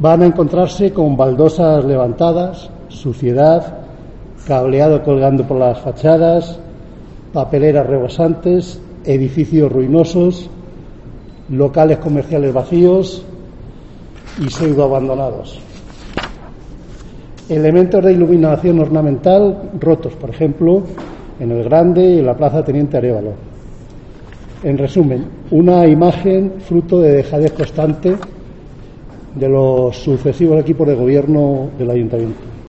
van a encontrarse con baldosas levantadas, suciedad, cableado colgando por las fachadas, papeleras rebosantes, edificios ruinosos, locales comerciales vacíos y pseudo abandonados. Elementos de iluminación ornamental rotos, por ejemplo, en el Grande y en la Plaza Teniente Arévalo. En resumen, una imagen fruto de dejadez constante de los sucesivos equipos de gobierno del Ayuntamiento.